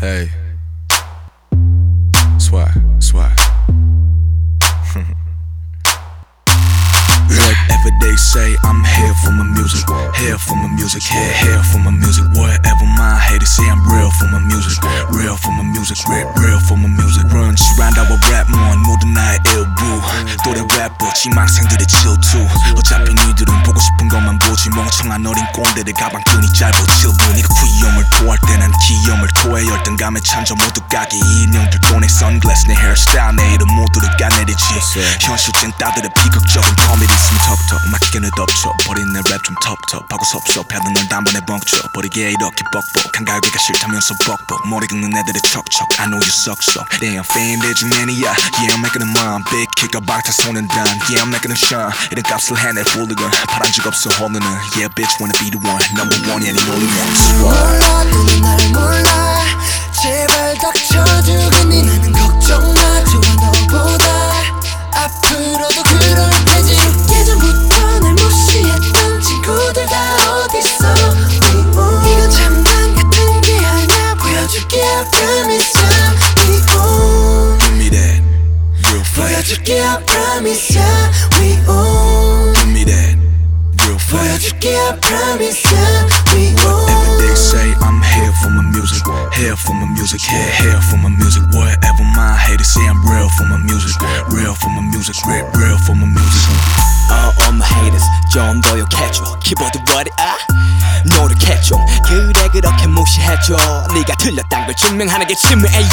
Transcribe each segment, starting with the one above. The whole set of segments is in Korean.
Hey, swag, swag. Whatever they say, I'm here for my music. Here for my music, here for my music. Whatever my haters say, I'm real for my music. Real for my music, real for my music. Run round our rap mon 모든 나의 일부. 또래 래퍼 지망생들의 질투. 어차피 니들은 보고 싶은 것만 보지. 멍청한 어린 꼰대들 가방끈이 짧아 질부. 네가 귀염을 토할 때 난 기염을 토해. 열등감에 찬져 모두 까기. 이 인형들 돈에 선글라스 내 헤어스타일 내 이름 모두를 까내리지. 현실 찐따들의 비극적인 코미디 있으면 턱턱 막히게는 덮쳐 버린 내 랩 좀 텁텁하고 섭섭해도 널 단번에 벙쳐 버리게 이렇게 뻑뻑한 갈비가 싫다면서 뻑뻑 머리 긁는 애들의 척척 I know you suck so Damn fame 대중 매니아 Yeah I'm making them mine Big kick up 방탄소년 단 Yeah I'm making them shine 이런 값을 해낼 훌리건 파란 적 없어 홀리는 Yeah bitch wanna be the one Number one yeah the only one 몰라 너는 날 몰라 제발 닥쳐주고 니 나는 걱정 마 좋아 너보다 앞으로도 그럴 테지 예전부터 날 무시했던 친구들 다 어딨어 이건 장난 같은 게 아니야 보여줄게 I promise ya We own Give me that real fast 보여줄게 I promise ya We own Give me that real fast 보여줄게 I promise ya We Whatever own they say, I'm here for my music. Here for my music, here for my music. Whatever my haters say, I'm real for my music. Real for my music, real for my music. All my haters 좀 더 욕해줘 키보드 워리아 노력해줘 그래 그렇게 무시해줘 네가 틀렸단 걸 증명하는 게 치매야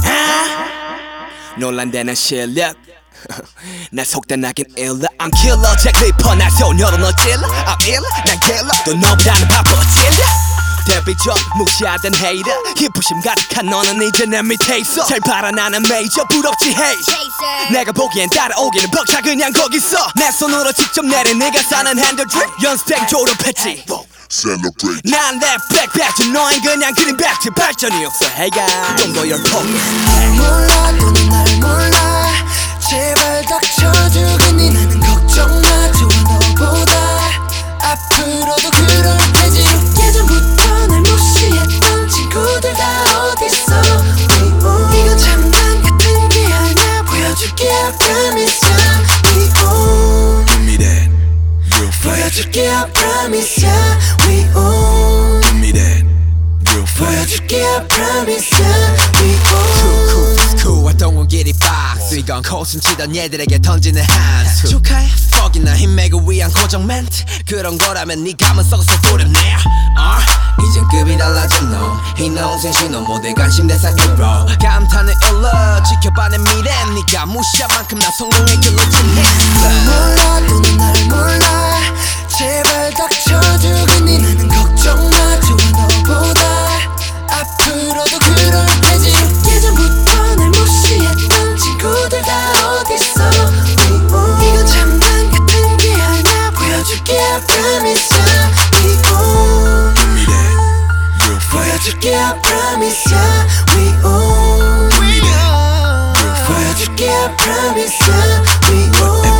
논란되는 실력 날 속단하긴 일러 I'm killer 잭 리퍼 날 소녀로 너 찔러 I'm ill 난 killer 또 너보다는 바빠 찔러 데뷔 전 무시하던 헤이터 희부심 가득한 너는 이제 내 밑에 있어 잘 봐라 나는 메이저 부럽지 헤이 내가 보기엔 따라오기는 벅차 그냥 거기서 내 손으로 직접 내린 네가 사는 핸들드립 연습생 졸업했지 Celebrate. 난 랩 백배지 너흰 그냥 그린 백지 발전이 없어 해가 좀 더 열폭 몰라 너는 날 몰라 제발 닥쳐주고 니 나는 걱정 마 좋아 너보다 앞으로도 그럴 테지 예전부터 날 무시했던 친구들 다 어딨어 이건 장난 같은 게 아니야 보여줄게 I promise ya We own Give me that real fast. 보여줄게 I promise ya We own Give me that real fast. 보여줄게 I promise ya We own cool 활동은 길이 박스 이건 코순 치던 얘들에게 던지는 한수 축하해 퍽이나 힘매고 위한 고정 멘트 그런 거라면 네 감은 썩어서 두렵네 이젠 급이 달라진 놈 희농생 신호 모두 관심대사 hero 감탄은 일러 지켜봐 내 미래 네가 무시한 만큼 난 성공의 길로 진했어 몰라 너는 날 몰라 제발 닥쳐주고 니 나는 걱정 마 좋아 너보다 앞으로도 그럴 테지 예전부터 날 무시했던 친구들 다 어딨어 이건 장난 같은 게 아니야 보여줄게 I promise ya We own Give me that real fast. 보여줄게 I promise ya We own Give me that real fast. 보여줄게 I promise ya We own